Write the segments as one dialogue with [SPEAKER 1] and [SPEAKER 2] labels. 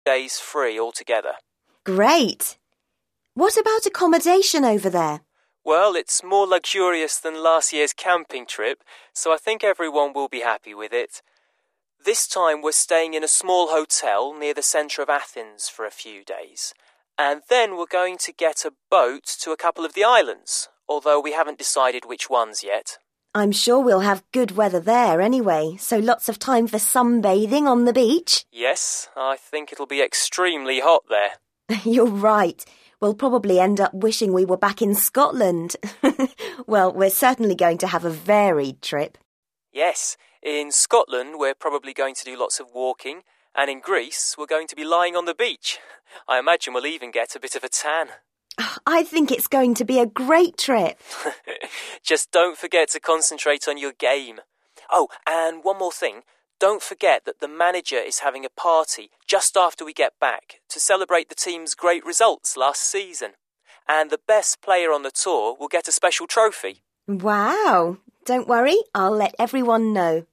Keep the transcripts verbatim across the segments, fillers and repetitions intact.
[SPEAKER 1] days free altogether.
[SPEAKER 2] Great. What about accommodation over there?
[SPEAKER 1] Well, it's more luxurious than last year's camping trip, so I think everyone will be happy with it. This time we're staying in a small hotel near the centre of Athens for a few days. And then we're going to get a boat to a couple of the islands, although we haven't decided which ones yet.
[SPEAKER 2] I'm sure we'll have good weather there anyway, so lots of time for sunbathing on the beach.
[SPEAKER 1] Yes, I think it'll be extremely hot there.
[SPEAKER 2] You're right. We'll probably end up wishing we were back in Scotland. Well, we're certainly going to have a varied trip.
[SPEAKER 1] Yes, in Scotland we're probably going to do lots of walking, and in Greece we're going to be lying on the beach. I imagine we'll even get a bit of a tan.
[SPEAKER 2] I think it's going to be a great trip.
[SPEAKER 1] Just don't forget to concentrate on your game. Oh, and one more thing. Don't forget that the manager is having a party just after we get back to celebrate the team's great results last season. And the best player on the tour will get a special trophy.
[SPEAKER 2] Wow. Don't worry, I'll let everyone know.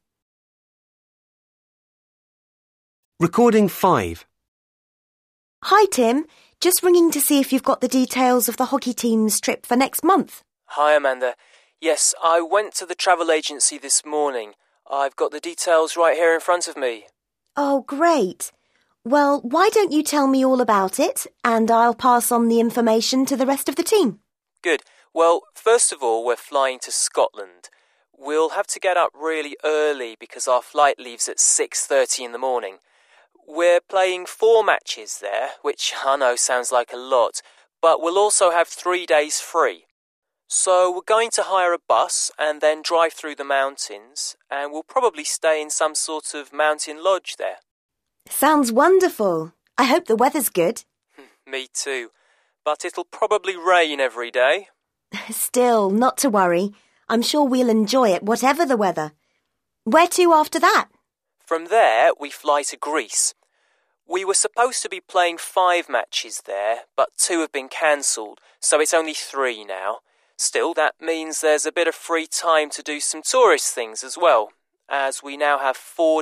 [SPEAKER 3] Recording five.
[SPEAKER 2] Hi, Tim. Just ringing to see if you've got the details of the hockey team's trip for next month.
[SPEAKER 1] Hi, Amanda. Yes, I went to the travel agency this morning. I've got the details right here in front of me.
[SPEAKER 2] Oh, great. Well, why don't you tell me all about it, and I'll pass on the information to the rest of the team.
[SPEAKER 1] Good. Well, first of all, we're flying to Scotland. We'll have to get up really early because our flight leaves at six thirty in the morning. We're playing four matches there, which I know sounds like a lot, but we'll also have three days free. So we're going to hire a bus and then drive through the mountains, and we'll probably stay in some sort of mountain lodge there.
[SPEAKER 2] Sounds wonderful. I hope the weather's good.
[SPEAKER 1] Me too. But it'll probably rain every day.
[SPEAKER 2] Still, not to worry. I'm sure we'll enjoy it, whatever the weather. Where to after that?
[SPEAKER 1] From there, we fly to Greece. We were supposed to be playing five matches there, but two have been cancelled, so it's only three now. Still, that means there's a bit of free time to do some tourist things as well, as we now have four